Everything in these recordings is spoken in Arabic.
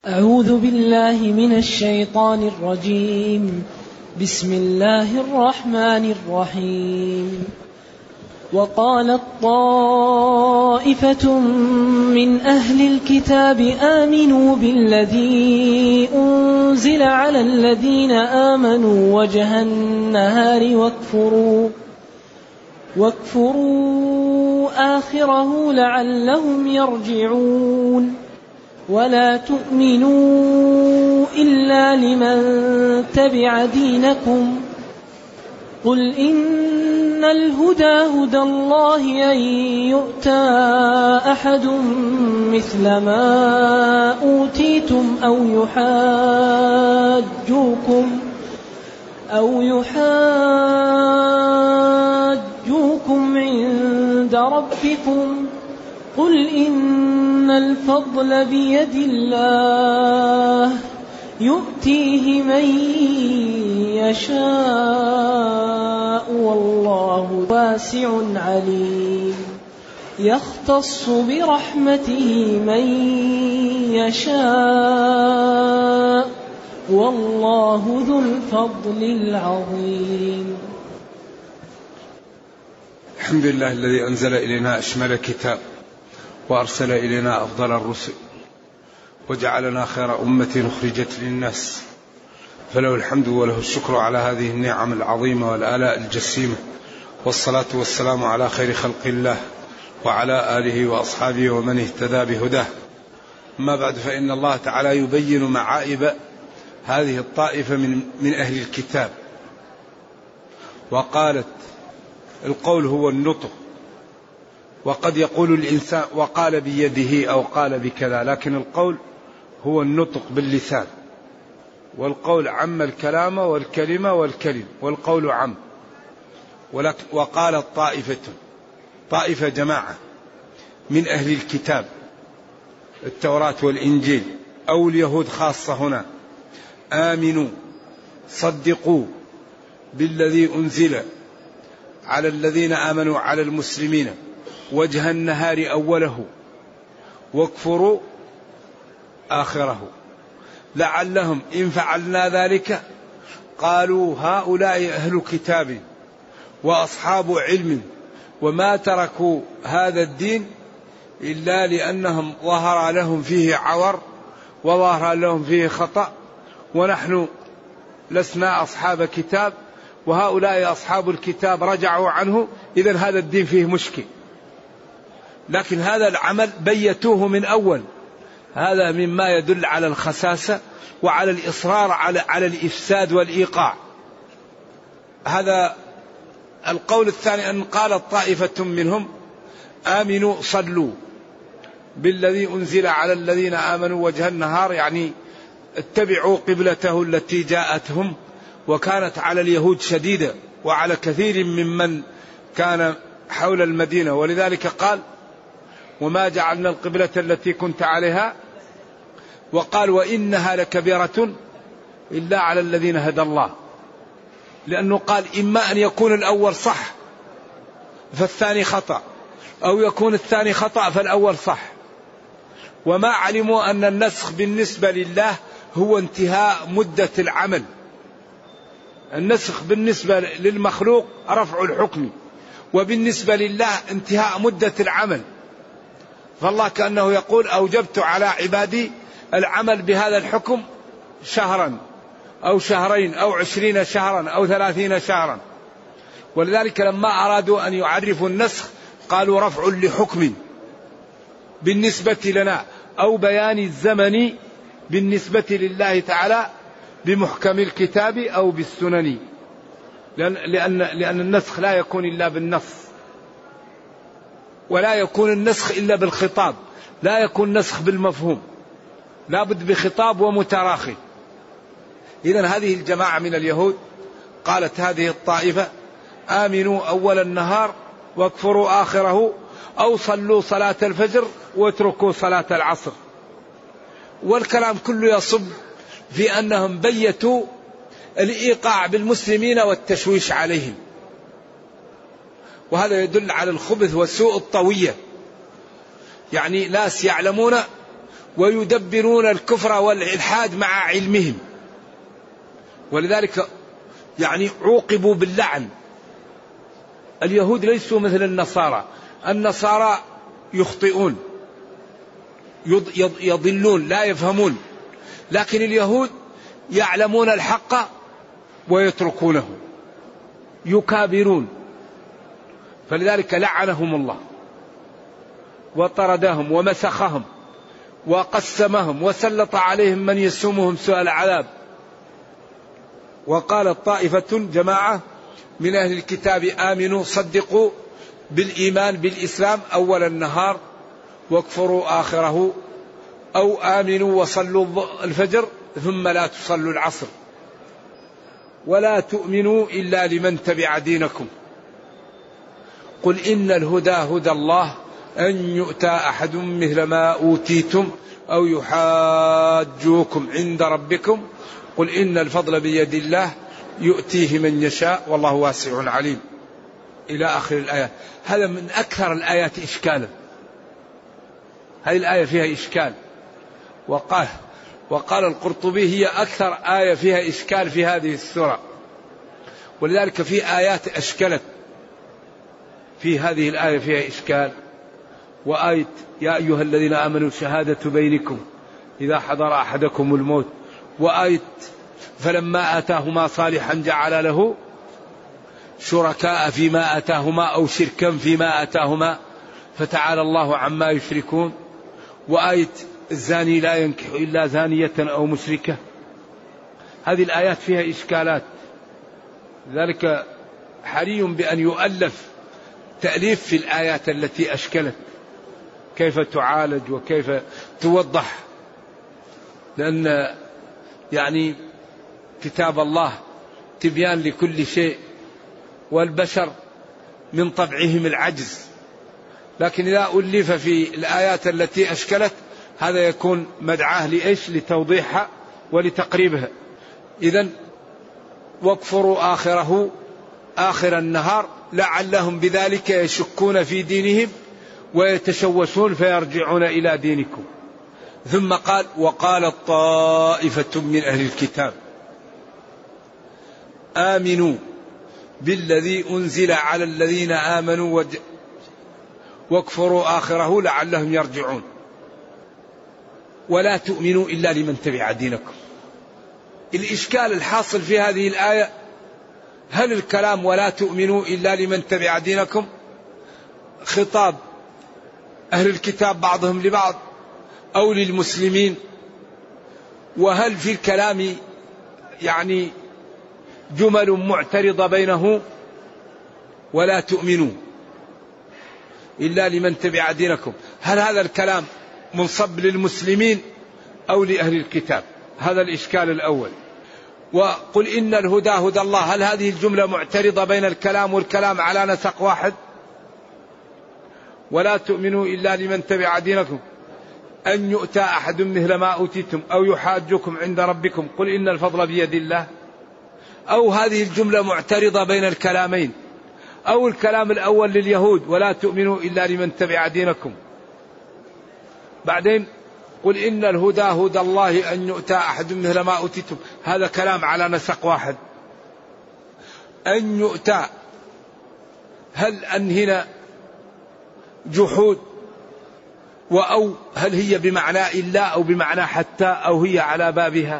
أعوذ بالله من الشيطان الرجيم. بسم الله الرحمن الرحيم. وقالت طائفة من أهل الكتاب آمنوا بالذي أنزل على الذين آمنوا وجه النهار واكفروا آخره لعلهم يرجعون. ولا تؤمنوا إلا لمن تبع دينكم. قل إن الهدى هدى الله أن يؤتى أحد مثل ما أوتيتم أو يحاجوكم عند ربكم. قل إن الفضل بيد الله يؤتيه من يشاء والله واسع عليم. يختص برحمته من يشاء والله ذو الفضل العظيم. الحمد لله الذي أنزل إلينا أشمل كتاب وأرسل إلينا أفضل الرسل وجعلنا خير أمة أخرجت للناس، فله الحمد وله الشكر على هذه النعم العظيمة والآلاء الجسيمة، والصلاة والسلام على خير خلق الله وعلى آله وأصحابه ومن اهتدى بهداه. أما بعد، فإن الله تعالى يبين معائب هذه الطائفة من أهل الكتاب. وقالت، القول هو النطق، وقد يقول الإنسان وقال بيده أو قال بكذا، لكن القول هو النطق باللسان، والقول عم الكلام والكلمة والكلم، والقول عم. وقالت طائفة جماعة من أهل الكتاب التوراة والإنجيل أو اليهود خاصة هنا، آمنوا صدقوا بالذي أنزل على الذين آمنوا على المسلمين وجه النهار أوله واكفروا آخره لعلهم إن فعلنا ذلك قالوا هؤلاء أهل كتاب وأصحاب علم وما تركوا هذا الدين إلا لأنهم ظهر لهم فيه عور وظهر لهم فيه خطأ، ونحن لسنا أصحاب كتاب وهؤلاء أصحاب الكتاب رجعوا عنه، إذن هذا الدين فيه مشكل. لكن هذا العمل بيتوه من أول، هذا مما يدل على الخساسة وعلى الإصرار على الإفساد والإيقاع. هذا القول الثاني، أن قالت طائفة منهم آمنوا صلوا بالذي أنزل على الذين آمنوا وجه النهار، يعني اتبعوا قبلته التي جاءتهم، وكانت على اليهود شديدة وعلى كثير ممن كان حول المدينة، ولذلك قال وما جعلنا القبلة التي كنت عليها، وقال وإنها لكبيرة إلا على الذين هدى الله، لأنه قال إما أن يكون الأول صح فالثاني خطأ، أو يكون الثاني خطأ فالأول صح. وما علموا أن النسخ بالنسبة لله هو انتهاء مدة العمل. النسخ بالنسبة للمخلوق رفع الحكم، وبالنسبة لله انتهاء مدة العمل. فالله كأنه يقول أوجبت على عبادي العمل بهذا الحكم شهرا أو شهرين أو 20 شهرا أو 30 شهرا. ولذلك لما أرادوا أن يعرفوا النسخ قالوا رفع لحكم بالنسبة لنا، أو بيان الزمن بالنسبة لله تعالى بمحكم الكتاب أو بالسنن، لأن النسخ لا يكون إلا بالنص، ولا يكون النسخ إلا بالخطاب، لا يكون نسخ بالمفهوم، لا بد بخطاب ومتراخي. إذن هذه الجماعة من اليهود قالت هذه الطائفة آمنوا أول النهار واكفروا آخره، أو صلوا صلاة الفجر واتركوا صلاة العصر. والكلام كله يصب في أنهم بيتوا الإيقاع بالمسلمين والتشويش عليهم، وهذا يدل على الخبث وسوء الطوية. يعني ناس يعلمون ويدبرون الكفر والإلحاد مع علمهم، ولذلك يعني عوقبوا باللعن. اليهود ليسوا مثل النصارى، النصارى يخطئون يضلون لا يفهمون، لكن اليهود يعلمون الحق ويتركونه، يكابرون، فلذلك لعنهم الله وطردهم ومسخهم وقسمهم وسلط عليهم من يسومهم سوء العذاب. وقالت طائفة جماعة من أهل الكتاب آمنوا صدقوا بالإيمان بالإسلام أول النهار واكفروا آخره، أو آمنوا وصلوا الفجر ثم لا تصلوا العصر، ولا تؤمنوا إلا لمن تبع دينكم. قل إن الهدى هدى الله أن يؤتى أحد مثل ما أوتيتم أو يحاجوكم عند ربكم قل إن الفضل بيد الله يؤتيه من يشاء والله واسع عليم، إلى آخر الآيات. هذا من أكثر الآيات إشكالا، هذه الآية فيها إشكال. وقال القرطبي هي أكثر آية فيها إشكال في هذه السورة، ولذلك في آيات أشكلت، في هذه الآية فيها إشكال. وآية يا أيها الذين آمنوا شهادة بينكم إذا حضر أحدكم الموت، وآية فلما آتاهما صالحا جعل له شركاء فيما آتاهما أو شركا فيما آتاهما فتعالى الله عما يشركون، وآية الزاني لا ينكح إلا زانية أو مشركة. هذه الآيات فيها إشكالات، ذلك حري بأن يؤلف تأليف في الآيات التي أشكلت، كيف تعالج وكيف توضح، لأن يعني كتاب الله تبيان لكل شيء، والبشر من طبعهم العجز، لكن إذا ألف في الآيات التي أشكلت هذا يكون مدعاة لإيش؟ لتوضيحها ولتقريبها. إذن واكفروا آخره آخر النهار لعلهم بذلك يشكون في دينهم ويتشوشون فيرجعون إلى دينكم. ثم قال وقالت طائفة من أهل الكتاب آمنوا بالذي أنزل على الذين آمنوا واكفروا آخره لعلهم يرجعون ولا تؤمنوا إلا لمن تبع دينكم. الإشكال الحاصل في هذه الآية، هل الكلام ولا تؤمنوا إلا لمن تبع دينكم خطاب أهل الكتاب بعضهم لبعض أو للمسلمين؟ وهل في الكلام يعني جمل معترضة بينه ولا تؤمنوا إلا لمن تبع دينكم؟ هل هذا الكلام منصب للمسلمين أو لأهل الكتاب؟ هذا الإشكال الأول. وقل إن الهدى هدى الله، هل هذه الجملة معترضة بين الكلام والكلام على نسق واحد؟ ولا تؤمنوا إلا لمن تبع دينكم أن يؤتى أحد مثل ما أوتيتم أو يحاجكم عند ربكم قل إن الفضل بيد الله، أو هذه الجملة معترضة بين الكلامين، أو الكلام الأول لليهود ولا تؤمنوا إلا لمن تبع دينكم، بعدين قل إن الهدى هدى الله أن يؤتى أحد مثل ما أوتيتم، هذا كلام على نسق واحد. أن يؤتى، هل أن هنا جحود وأو هل هي بمعنى إلا أو بمعنى حتى أو هي على بابها؟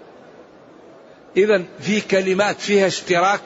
إذن في كلمات فيها اشتراك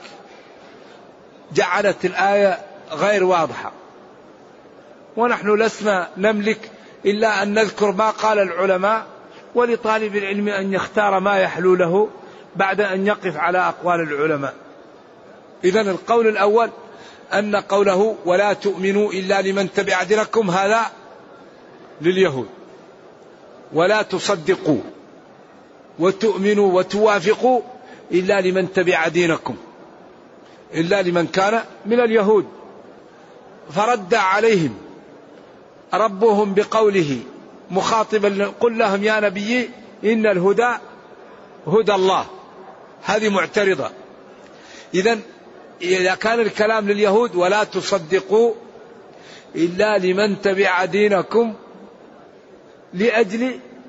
جعلت الآية غير واضحة، ونحن لسنا نملك إلا أن نذكر ما قال العلماء، ولطالب العلم أن يختار ما يحلو له بعد أن يقف على أقوال العلماء. إذن القول الأول أن قوله ولا تؤمنوا إلا لمن تبع دينكم هذا لليهود، ولا تصدقوا وتؤمنوا وتوافقوا إلا لمن تبع دينكم، إلا لمن كان من اليهود. فرد عليهم ربهم بقوله مخاطبا قل لهم يا نبي إن الهدى هدى الله، هذه معترضة. إذن إذا كان الكلام لليهود ولا تصدقوا إلا لمن تبع دينكم لأجل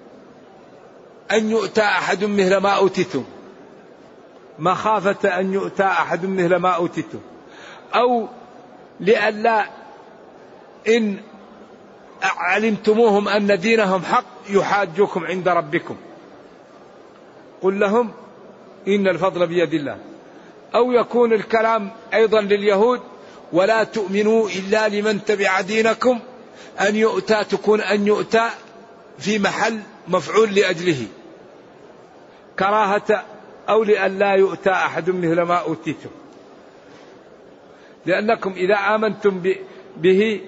أن يؤتى أحد مثل ما أوتيتم، مخافة أن يؤتى أحد مثل ما أوتيتم، أو لئلا إن علمتموهم أن دينهم حق يحاجوكم عند ربكم، قل لهم إن الفضل بيد الله. أو يكون الكلام أيضا لليهود ولا تؤمنوا إلا لمن تبع دينكم، أن يؤتى تكون أن يؤتى في محل مفعول لأجله كراهة، أو لئلا يؤتى أحد مثل ما أوتيتم، لأنكم إذا آمنتم به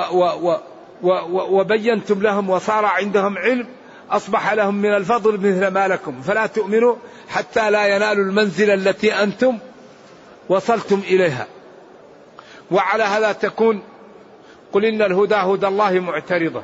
وبينتم لهم وصار عندهم علم أصبح لهم من الفضل مثل ما لكم، فلا تؤمنوا حتى لا ينالوا المنزلة التي أنتم وصلتم إليها. وعلى هذا تكون قل إن الهدى هدى الله معترضة.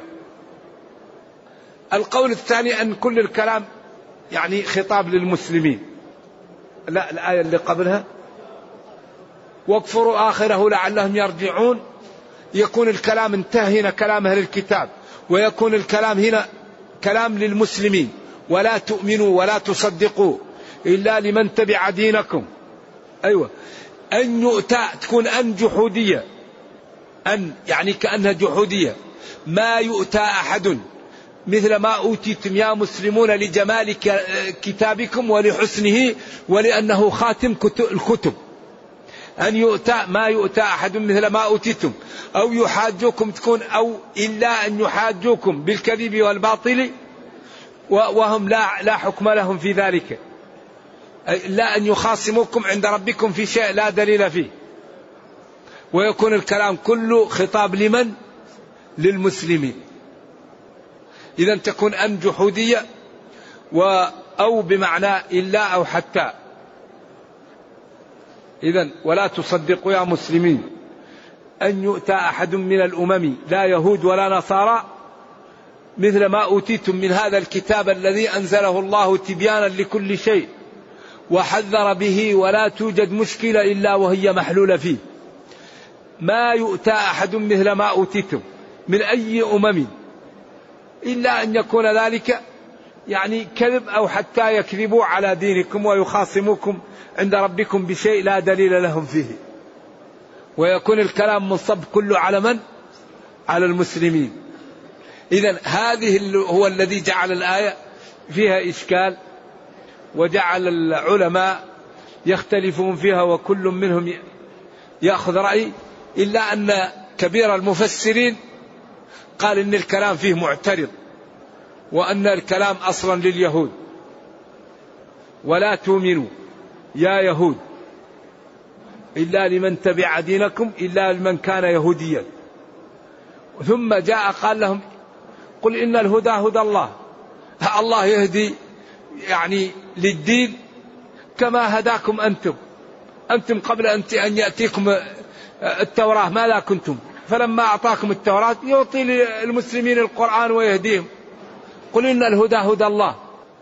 القول الثاني أن كل الكلام يعني خطاب للمسلمين. لا، الآية اللي قبلها واكفروا آخره لعلهم يرجعون، يكون الكلام انتهى هنا كلام أهل الكتاب، ويكون الكلام هنا كلام للمسلمين. ولا تؤمنوا ولا تصدقوا إلا لمن تبع دينكم. أيوة، أن يؤتى تكون أن جحودية، أن يعني كأنها جحودية، ما يؤتى أحد مثل ما أوتيتم يا مسلمون لجمال كتابكم ولحسنه ولأنه خاتم الكتب. أن يؤتى ما يؤتى أحد مثل ما أوتيتم، أو يحاجوكم تكون أو إلا أن يحاجوكم بالكذب والباطل وهم لا حكم لهم في ذلك، لا أن يخاصموكم عند ربكم في شيء لا دليل فيه. ويكون الكلام كله خطاب لمن؟ للمسلمين. إذا تكون أن جحودية أو بمعنى إلا أو حتى. إذا ولا تصدقوا يا مسلمين أن يؤتى أحد من الأمم لا يهود ولا نصارى مثل ما أوتيتم من هذا الكتاب الذي أنزله الله تبيانا لكل شيء وحذر به ولا توجد مشكلة إلا وهي محلولة فيه. ما يؤتى أحد مثل ما أوتيتم من أي أمم إلا أن يكون ذلك يعني كذب أو حتى يكذبوا على دينكم ويخاصموكم عند ربكم بشيء لا دليل لهم فيه. ويكون الكلام منصب كله على من؟ على المسلمين. إذن هذه هو الذي جعل الآية فيها إشكال، وجعل العلماء يختلفون فيها وكل منهم يأخذ رأي، إلا أن كبير المفسرين قال إن الكلام فيه معترض، وأن الكلام أصلا لليهود. ولا تؤمنوا يا يهود إلا لمن تبع دينكم إلا لمن كان يهوديا. ثم جاء قال لهم قل إن الهدى هدى الله. الله يهدي يعني للدين كما هداكم أنتم قبل أن يأتيكم التوراة ماذا كنتم، فلما أعطاكم التوراة يعطي للمسلمين القرآن ويهديهم. قل إن الهدى هدى الله.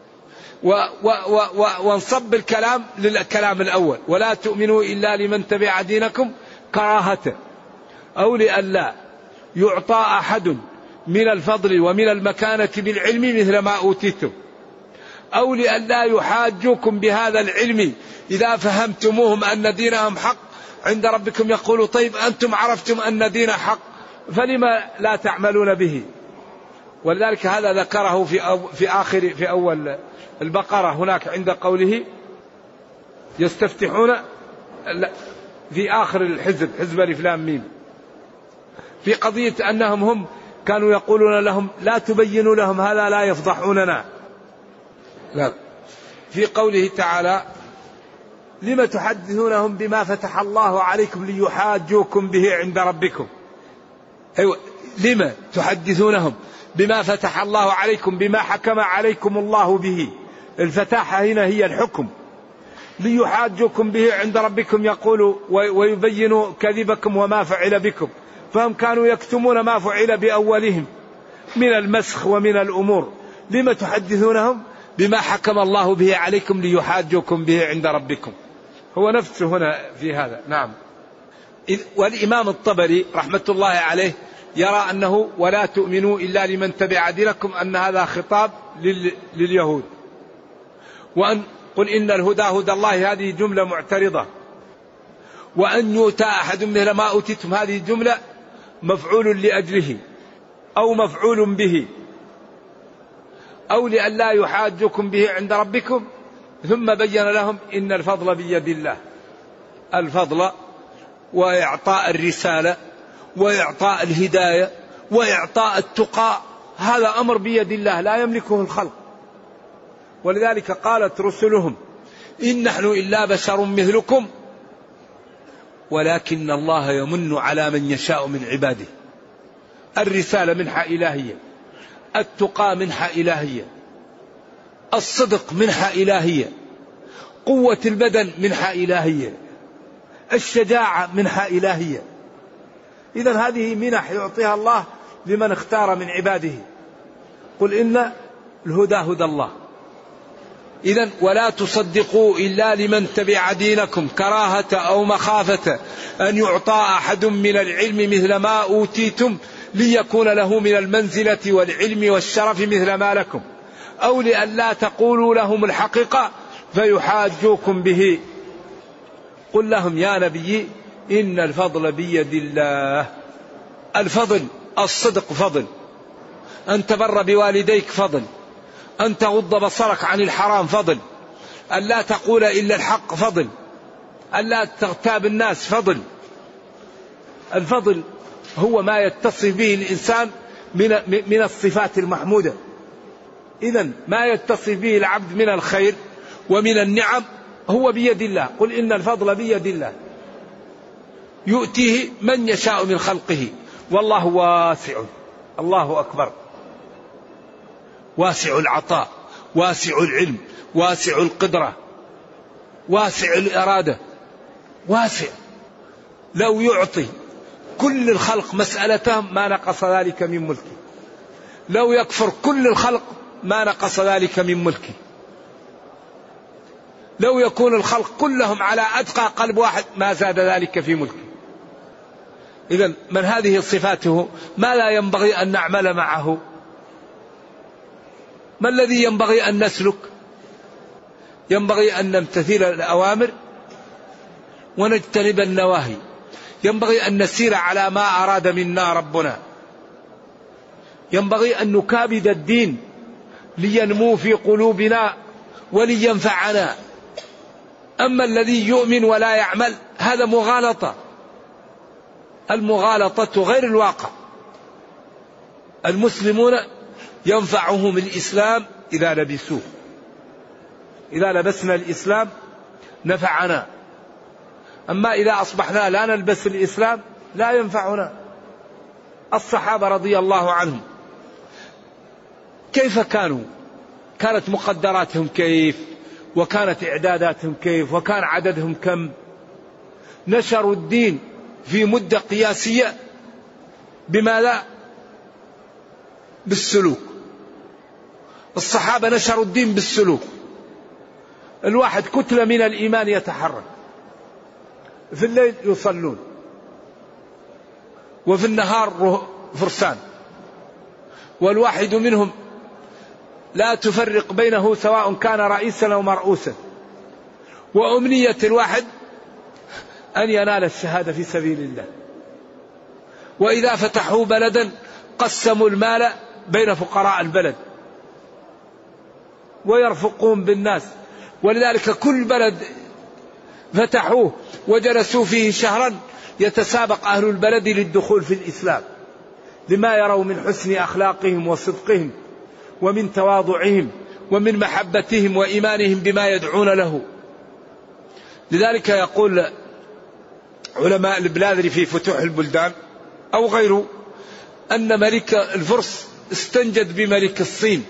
وانصب الكلام للكلام الأول ولا تؤمنوا إلا لمن تبع دينكم كراهة، أو لئلا يعطى أحد من الفضل ومن المكانة بالعلم مثل ما أوتيتم، أو لئلا يحاجوكم بهذا العلم إذا فهمتموهم أن دينهم حق عند ربكم. يقولوا طيب أنتم عرفتم أن دين حق فلما لا تعملون به. ولذلك هذا ذكره في أول البقرة هناك عند قوله يستفتحون في آخر الحزب حزب الف لام ميم في قضية أنهم هم كانوا يقولون لهم لا تبينوا لهم هذا لا يفضحوننا. لا. في قوله تعالى لما تحدثونهم بما فتح الله عليكم ليحاجوكم به عند ربكم. أيوة، لما تحدثونهم بما فتح الله عليكم بما حكم عليكم الله به. الفتاحة هنا هي الحكم. ليحاجوكم به عند ربكم يقولوا ويبينوا كذبكم وما فعل بكم. فهم كانوا يكتمون ما فعل بأولهم من المسخ ومن الأمور. لما تحدثونهم بما حكم الله به عليكم ليحاجوكم به عند ربكم. هو نفسه هنا في هذا. نعم. والإمام الطبري رحمة الله عليه يرى أنه ولا تؤمنوا إلا لمن تبع دينكم أن هذا خطاب لليهود وأن قل إن الهدى هدى الله هذه جملة معترضة، وأن يؤتى أحد مثل ما أوتيتم هذه جملة مفعول لأجله أو مفعول به أو لئلا يحاجكم به عند ربكم. ثم بين لهم إن الفضل بيد الله. الفضل وإعطاء الرسالة وإعطاء الهداية وإعطاء التقى هذا أمر بيد الله لا يملكه الخلق. ولذلك قالت رسلهم إن نحن إلا بشر مثلكم ولكن الله يمن على من يشاء من عباده. الرسالة منحة إلهية، التقى منحة إلهية، الصدق منحة إلهية، قوة البدن منحة إلهية، الشجاعة منحة إلهية. إذن هذه منح يعطيها الله لمن اختار من عباده. قل إن الهدى هدى الله. إذن ولا تصدقوا إلا لمن تبع دينكم كراهة أو مخافة أن يعطى أحد من العلم مثل ما أوتيتم ليكون له من المنزلة والعلم والشرف مثل ما لكم، أو لئلا تقولوا لهم الحقيقة فيحاجوكم به. قل لهم يا نبي إن الفضل بيد الله. الفضل الصدق فضل، أن تبر بوالديك فضل، أن تغض بصرك عن الحرام فضل، أن لا تقول إلا الحق فضل، أن لا تغتاب الناس فضل. الفضل هو ما يتصف به الإنسان من الصفات المحمودة. إذن ما يتصف به العبد من الخير ومن النعم هو بيد الله. قل إن الفضل بيد الله يؤتيه من يشاء من خلقه والله واسع. الله أكبر. واسع العطاء، واسع العلم، واسع القدرة، واسع الإرادة، واسع. لو يعطي كل الخلق مسألتهم ما نقص ذلك من ملكه، لو يكفر كل الخلق ما نقص ذلك من ملكه، لو يكون الخلق كلهم على أتقى قلب واحد ما زاد ذلك في ملكه. إذن من هذه صفاته ما لا ينبغي أن نعمل معه؟ ما الذي ينبغي أن نسلك؟ ينبغي أن نمتثل الأوامر ونجتنب النواهي، ينبغي أن نسير على ما أراد منا ربنا، ينبغي أن نكابد الدين لينمو في قلوبنا ولينفعنا. أما الذي يؤمن ولا يعمل هذا مغالطة. المغالطة غير الواقع. المسلمون ينفعهم الإسلام إذا لبسوه، إذا لبسنا الإسلام نفعنا. أما إذا أصبحنا لا نلبس الإسلام لا ينفعنا. الصحابة رضي الله عنهم كيف كانوا؟ كانت مقدراتهم كيف؟ وكانت إعداداتهم كيف؟ وكان عددهم كم؟ نشروا الدين في مدة قياسية. بماذا؟ بالسلوك. الصحابة نشروا الدين بالسلوك. الواحد كتلة من الإيمان يتحرك، في الليل يصلون وفي النهار فرسان، والواحد منهم لا تفرق بينه سواء كان رئيسا أو مرؤوسا، وأمنية الواحد أن ينال الشهادة في سبيل الله. وإذا فتحوا بلدا قسموا المال بين فقراء البلد ويرفقون بالناس. ولذلك كل بلد فتحوه وجلسوا فيه شهرا يتسابق أهل البلد للدخول في الإسلام، لما يروا من حسن أخلاقهم وصدقهم ومن تواضعهم ومن محبتهم وإيمانهم بما يدعون له. لذلك يقول علماء البلاذري في فتوح البلدان أو غيره أن ملك الفرس استنجد بملك الصين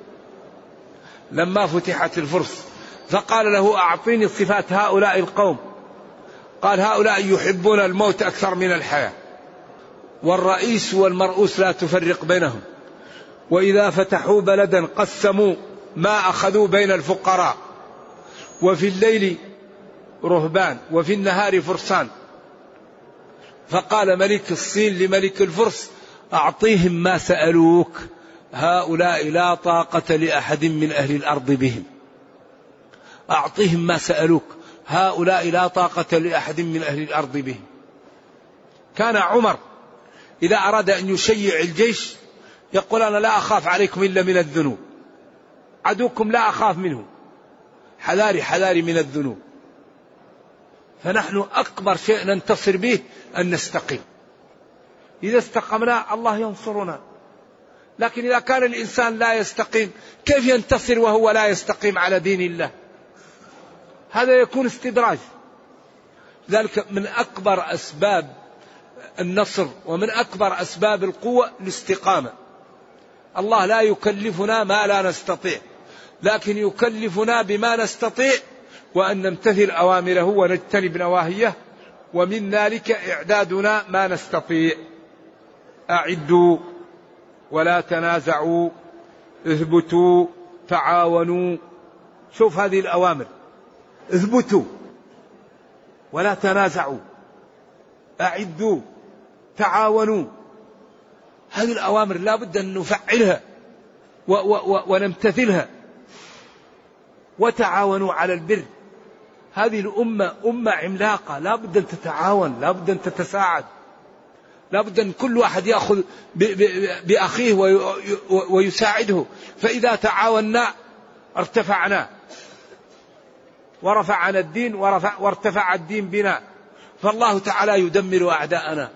لما فتحت الفرس، فقال له أعطيني صفات هؤلاء القوم. قال هؤلاء يحبون الموت أكثر من الحياة، والرئيس والمرؤوس لا تفرق بينهم، وإذا فتحوا بلدا قسموا ما أخذوا بين الفقراء، وفي الليل رهبان وفي النهار فرسان. فقال ملك الصين لملك الفرس أعطيهم ما سألوك، هؤلاء لا طاقة لأحد من أهل الأرض بهم. أعطهم ما سألوك، هؤلاء لا طاقة لأحد من أهل الأرض بهم. كان عمر إذا أراد أن يشيع الجيش يقول أنا لا أخاف عليكم إلا من الذنوب، عدوكم لا أخاف منه، حذاري حذاري من الذنوب. فنحن أكبر شيء ننتصر به أن نستقيم. إذا استقمنا الله ينصرنا. لكن إذا كان الإنسان لا يستقيم كيف ينتصر وهو لا يستقيم على دين الله؟ هذا يكون استدراج. ذلك من أكبر أسباب النصر ومن أكبر أسباب القوة الاستقامة. الله لا يكلفنا ما لا نستطيع، لكن يكلفنا بما نستطيع، وأن نمتثل أوامره ونجتنب نواهيه، ومن ذلك إعدادنا ما نستطيع. أعدوا ولا تنازعوا اثبتوا تعاونوا. شوف هذه الأوامر، اثبتوا ولا تنازعوا، أعدوا تعاونوا. هذه الأوامر لا بد أن نفعلها ونمتثلها. وتعاونوا على البر. هذه الأمة أمة عملاقة، لا بد أن تتعاون، لا بد أن تتساعد، لا بد أن كل واحد يأخذ بأخيه ويساعده. فإذا تعاوننا ارتفعنا ورفعنا الدين وارتفع الدين بنا. فالله تعالى يدمر أعداءنا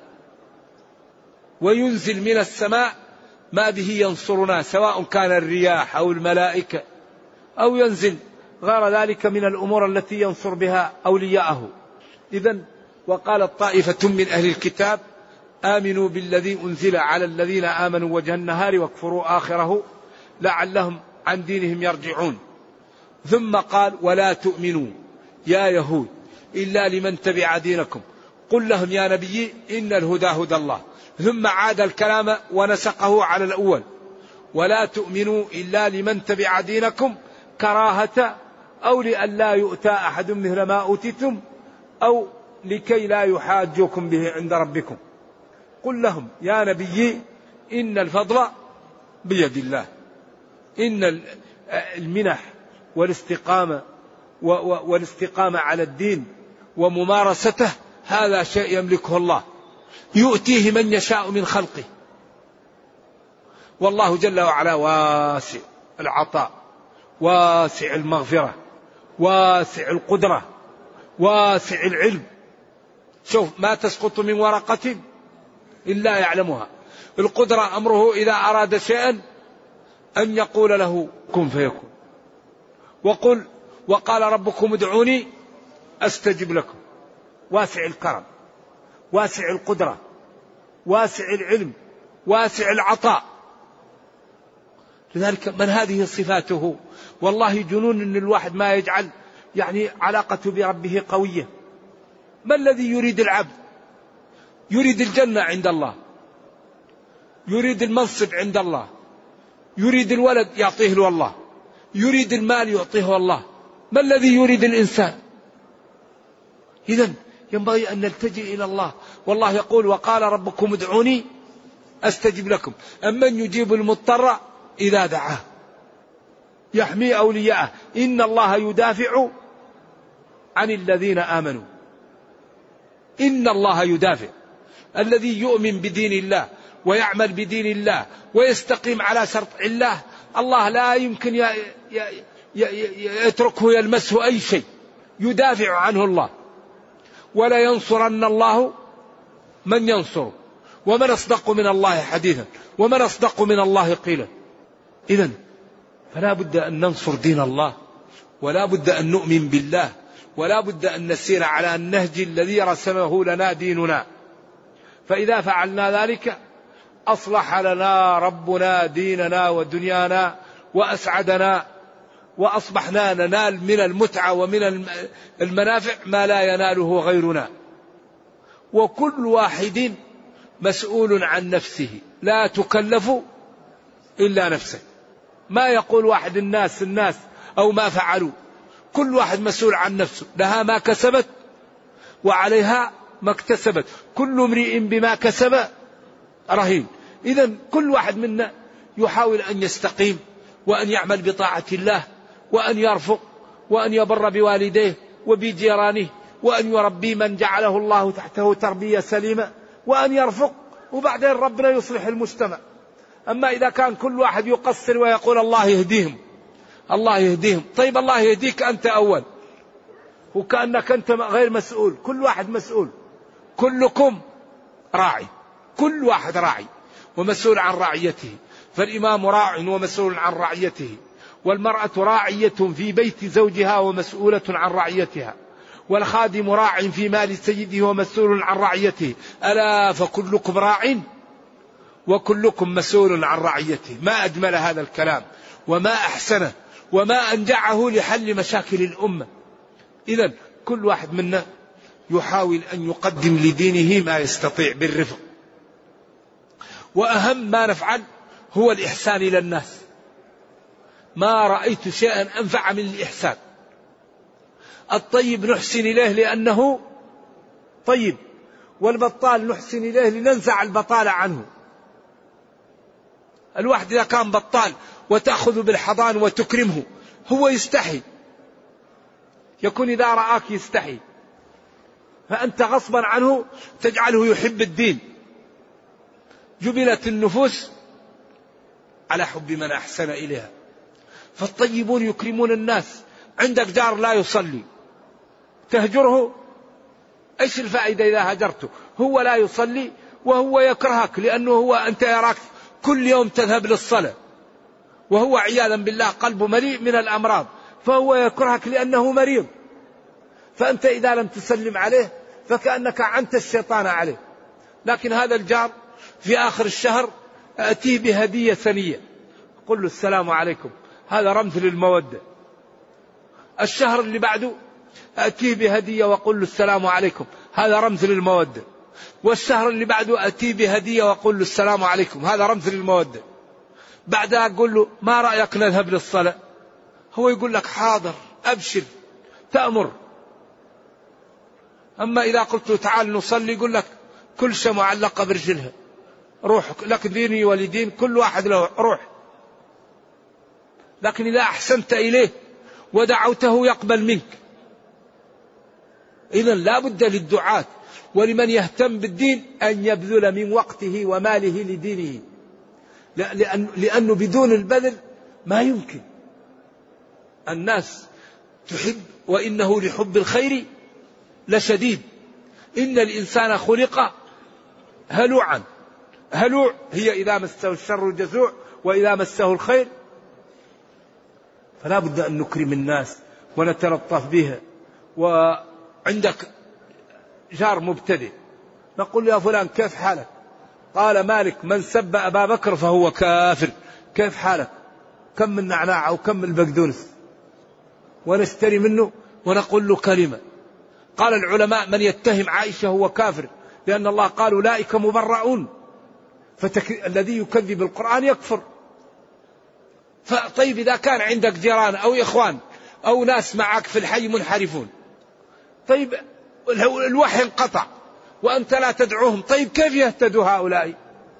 وينزل من السماء ما به ينصرنا، سواء كان الرياح أو الملائكة، أو ينزل غير ذلك من الأمور التي ينصر بها أولياءه. إذن وقالت طائفة من أهل الكتاب آمنوا بالذي أنزل على الذين آمنوا وجه النهار واكفروا آخره لعلهم عن دينهم يرجعون. ثم قال ولا تؤمنوا يا يهود إلا لمن تبع دينكم قل لهم يا نبي إن الهدى هدى الله. ثم عاد الكلام ونسقه على الأول، ولا تؤمنوا إلا لمن تبع دينكم كراهة أو لئلا يؤتى أحد مثل ما أوتيتم أو لكي لا يحاجوكم به عند ربكم. قل لهم يا نبي إن الفضل بيد الله. إن المنح والاستقامة على الدين وممارسته هذا شيء يملكه الله، يؤتيه من يشاء من خلقه. والله جل وعلا واسع العطاء، واسع المغفرة، واسع القدرة، واسع العلم. شوف ما تسقط من ورقة إلا يعلمها. القدرة أمره إذا أراد شيئا أن يقول له كن فيكون. وقال ربكم ادعوني أستجب لكم. واسع الكرم، واسع القدرة، واسع العلم، واسع العطاء. لذلك من هذه صفاته. والله جنون أن الواحد ما يجعل علاقته بربه قوية. ما الذي يريد العبد؟ يريد الجنة عند الله، يريد المنصب عند الله، يريد الولد يعطيه له الله، يريد المال يعطيه الله. ما الذي يريد الإنسان؟ إذن ينبغي أن نلتجئ إلى الله. والله يقول وقال ربكم ادعوني أستجب لكم. أمن يجيب المضطر إذا دعاه يحمي أولياءه إن الله يدافع عن الذين آمنوا. إن الله يدافع. الذي يؤمن بدين الله ويعمل بدين الله ويستقيم على شرط الله، الله لا يمكن يتركه يلمسه أي شيء، يدافع عنه الله. ولا ينصرن الله من ينصره ومن أصدق من الله حديثا ومن أصدق من الله قيلا. إذن فلا بد أن ننصر دين الله، ولا بد أن نؤمن بالله، ولا بد أن نسير على النهج الذي رسمه لنا ديننا. فإذا فعلنا ذلك أصلح لنا ربنا ديننا ودنيانا وأسعدنا، وأصبحنا ننال من المتعة ومن المنافع ما لا يناله غيرنا. وكل واحد مسؤول عن نفسه، لا تكلف إلا نفسك. ما يقول واحد الناس أو ما فعلوا، كل واحد مسؤول عن نفسه، لها ما كسبت وعليها ما اكتسبت، كل امرئ بما كسب رهين. إذن كل واحد منا يحاول أن يستقيم وأن يعمل بطاعة الله وأن يرفق وأن يبر بوالديه وبجيرانه، وأن يربي من جعله الله تحته تربية سليمة، وأن يرفق، وبعدين ربنا يصلح المجتمع. أما إذا كان كل واحد يقصر ويقول الله يهديهم الله يهديهم، طيب الله يهديك أنت أول، وكأنك أنت غير مسؤول. كل واحد مسؤول، كلكم راعي، كل واحد راعي ومسؤول عن رعيته. فالإمام راع ومسؤول عن رعيته، والمرأة راعية في بيت زوجها ومسؤولة عن رعيتها، والخادم راع في مال سيده ومسؤول عن رعيته. ألا فكلكم راع وكلكم مسؤول عن رعيته. ما أجمل هذا الكلام وما أحسنه وما أنجعه لحل مشاكل الأمة. إذن كل واحد منا يحاول أن يقدم لدينه ما يستطيع بالرفق. وأهم ما نفعل هو الإحسان إلى الناس. ما رأيت شيئا أنفع من الإحسان. الطيب نحسن إليه لأنه طيب، والبطال نحسن إليه لننزع البطالة عنه. الواحد إذا كان بطال وتأخذ بالحضان وتكرمه هو يستحي، يكون إذا رآك يستحي، فأنت غصبا عنه تجعله يحب الدين. جبلت النفوس على حب من أحسن إليها. فالطيبون يكرمون الناس. عندك جار لا يصلي، تهجره، ايش الفائدة إذا هجرته؟ هو لا يصلي وهو يكرهك، لأنه أنت يراك كل يوم تذهب للصلاة، وهو عياذا بالله قلبه مليء من الأمراض، فهو يكرهك لأنه مريض. فأنت إذا لم تسلم عليه فكأنك عنت الشيطان عليه. لكن هذا الجار في آخر الشهر أتيه بهدية سنية، قل له السلام عليكم، هذا رمز للمودة. الشهر اللي بعده أتيه بهدية وقل له السلام عليكم، هذا رمز للمودة. والشهر اللي بعده أتيه بهدية وقل له السلام عليكم، هذا رمز للمودة. بعدها أقول له ما رأيك نذهب للصلاة؟ هو يقول لك حاضر أبشر تأمر. أما إذا قلت له تعال نصلي يقول لك كل شيء معلقة برجلها، روح لك ديني ولدين، كل واحد له روح. لكن إذا أحسنت إليه ودعوته يقبل منك. إذن لا بد للدعاة ولمن يهتم بالدين أن يبذل من وقته وماله لدينه، لأنه بدون البذل ما يمكن. الناس تحب، وإنه لحب الخير لشديد. إن الإنسان خلق هلوعا. هلوع هي إذا مسه الشر جزوع وإذا مسه الخير. فلا بد أن نكرم الناس ونتلطف بها. وعندك جار مبتدئ نقول يا فلان كيف حالك؟ قال مالك من سب أبا بكر فهو كافر. كيف حالك؟ كم من نعناع أو كم من البقدونس، ونشتري منه ونقول له كلمة. قال العلماء من يتهم عائشة هو كافر، لأن الله قال أولئك مبرؤون، الذي يكذب القرآن يكفر. فطيب إذا كان عندك جيران أو إخوان أو ناس معك في الحي منحرفون، طيب الوحي انقطع وأنت لا تدعوهم، طيب كيف يهتدوا هؤلاء؟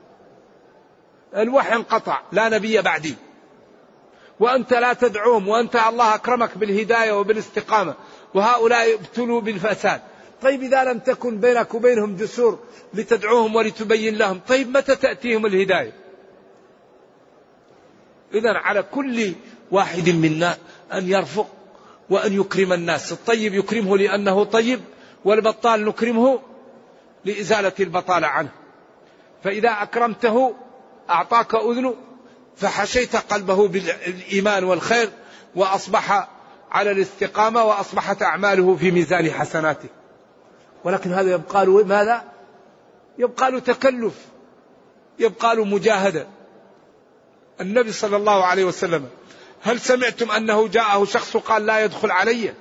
الوحي انقطع، لا نبي بعدي، وأنت لا تدعوهم، وأنت الله أكرمك بالهداية وبالاستقامة، وهؤلاء ابتلوا بالفساد. طيب إذا لم تكن بينك وبينهم جسور لتدعوهم ولتبين لهم، طيب متى تأتيهم الهداية؟ إذن على كل واحد منا أن يرفق وأن يكرم الناس. الطيب يكرمه لأنه طيب، والبطال نكرمه لإزالة البطالة عنه. فإذا أكرمته أعطاك أذنه فحشيت قلبه بالإيمان والخير، وأصبح على الاستقامة، وأصبحت أعماله في ميزان حسناته. ولكن هذا يبقى له ماذا؟ يبقى له تكلف، يبقى له مجاهدة. النبي صلى الله عليه وسلم هل سمعتم أنه جاءه شخص قال لا يدخل علي؟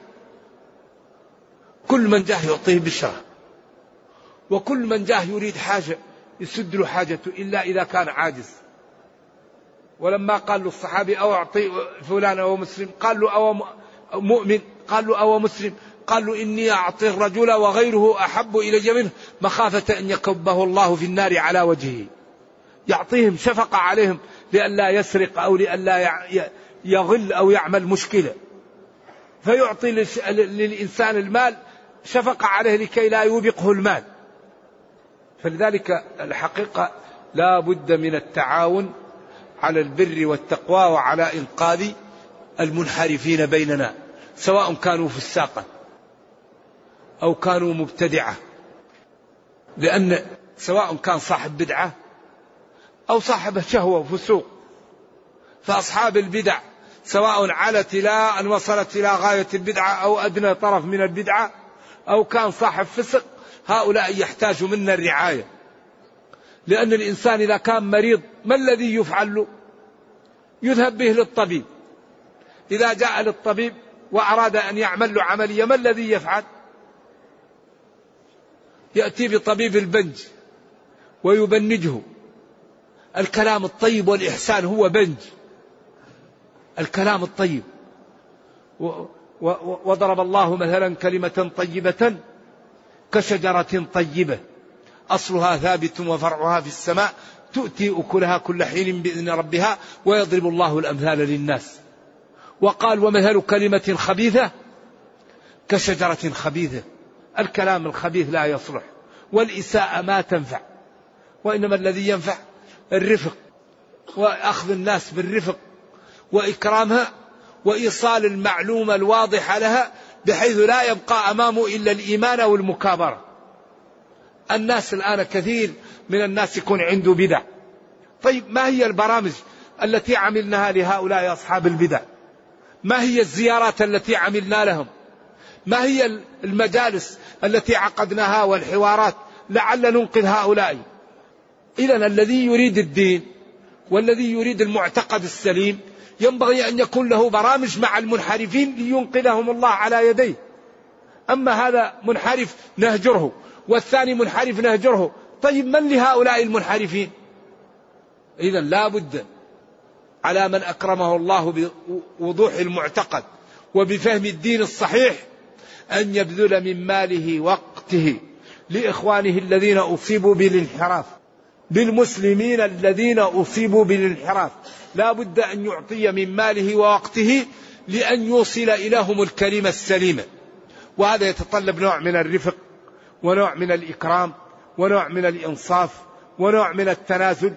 كل من جاه يعطيه بشرة، وكل من جاه يريد حاجة يسد له حاجته إلا إذا كان عاجز. ولما قال له الصحابي أو أعطي فلان أو مسلم، قال له أو مؤمن، قال له أو مسلم، قال له إني أعطي الرجل وغيره أحب إلي منه مخافة أن يكبه الله في النار على وجهه. يعطيهم شفقة عليهم لئلا يسرق أو لئلا يغل أو يعمل مشكلة. فيعطي للإنسان المال شفقة عليه لكي لا يوبقه المال. فلذلك الحقيقة لا بد من التعاون على البر والتقوى وعلى إنقاذ المنحرفين بيننا، سواء كانوا فساقا أو كانوا مبتدعة، لأن سواء كان صاحب بدعة أو صاحب شهوة وفسوق، فأصحاب البدع سواء علت إلى أن وصلت إلى غاية البدعة أو أدنى طرف من البدعة أو كان صاحب فسق، هؤلاء يحتاجوا منا الرعاية. لأن الإنسان إذا كان مريض ما الذي يفعل له؟ يذهب به للطبيب. إذا جاء للطبيب وأراد أن يعمل له عملية ما الذي يفعل؟ يأتي بطبيب البنج ويبنجه. الكلام الطيب والإحسان هو بنج، الكلام الطيب. وضرب الله مثلا كلمة طيبة كشجرة طيبة أصلها ثابت وفرعها في السماء تؤتي أكلها كل حين بإذن ربها ويضرب الله الأمثال للناس. وقال ومثل كلمة خبيثة كشجرة خبيثة. الكلام الخبيث لا يصلح، والإساءة ما تنفع، وإنما الذي ينفع الرفق، وأخذ الناس بالرفق وإكرامها وإيصال المعلومة الواضحة لها بحيث لا يبقى أمامه إلا الإيمان والمكابرة. الناس الآن كثير من الناس يكون عنده بدع. طيب ما هي البرامج التي عملناها لهؤلاء أصحاب البدع؟ ما هي الزيارات التي عملنا لهم؟ ما هي المجالس التي عقدناها والحوارات لعل ننقذ هؤلاء؟ إذن الذي يريد الدين والذي يريد المعتقد السليم ينبغي أن يكون له برامج مع المنحرفين لينقذهم الله على يديه. أما هذا منحرف نهجره والثاني منحرف نهجره، طيب من لهؤلاء المنحرفين؟ إذن لا بد على من أكرمه الله بوضوح المعتقد وبفهم الدين الصحيح أن يبذل من ماله وقته لإخوانه الذين أصيبوا بالانحراف، بالمسلمين الذين أصيبوا بالانحراف. لا بد أن يعطي من ماله ووقته لأن يوصل إليهم الكلمة السليمة. وهذا يتطلب نوع من الرفق ونوع من الإكرام ونوع من الإنصاف ونوع من التنازل.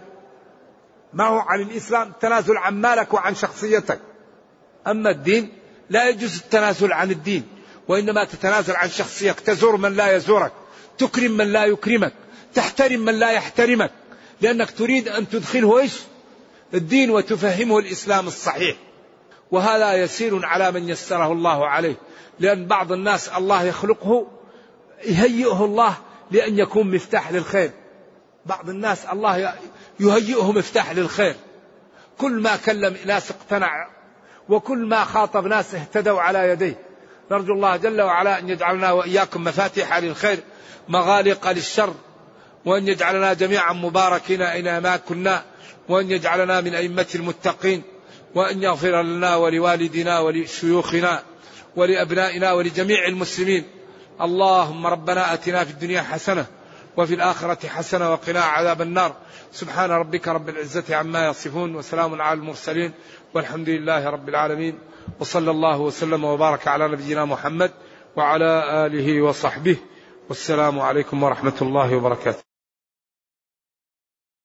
ما هو عن الإسلام التنازل عن مالك وعن شخصيتك، أما الدين لا يجوز التنازل عن الدين، وإنما تتنازل عن شخصيتك، تزور من لا يزورك، تكرم من لا يكرمك، تحترم من لا يحترمك، لأنك تريد أن تدخله إيش؟ الدين وتفهمه الإسلام الصحيح. وهذا يسير على من يسره الله عليه، لأن بعض الناس الله يخلقه يهيئه الله لأن يكون مفتاح للخير. بعض الناس الله يهيئه مفتاح للخير، كل ما كلم ناس اقتنع وكل ما خاطب ناس اهتدوا على يديه. نرجو الله جل وعلا أن يجعلنا وإياكم مفاتيح للخير مغالق للشر، وأن يجعلنا جميعا مباركين أينما كنا، وأن يجعلنا من أئمة المتقين، وأن يغفر لنا ولوالدنا ولشيوخنا ولأبنائنا ولجميع المسلمين. اللهم ربنا أتنا في الدنيا حسنة وفي الآخرة حسنة وقنا عذاب النار. سبحان ربك رب العزة عما يصفون وسلام على المرسلين والحمد لله رب العالمين، وصلى الله وسلم وبارك على نبينا محمد وعلى آله وصحبه، والسلام عليكم ورحمة الله وبركاته.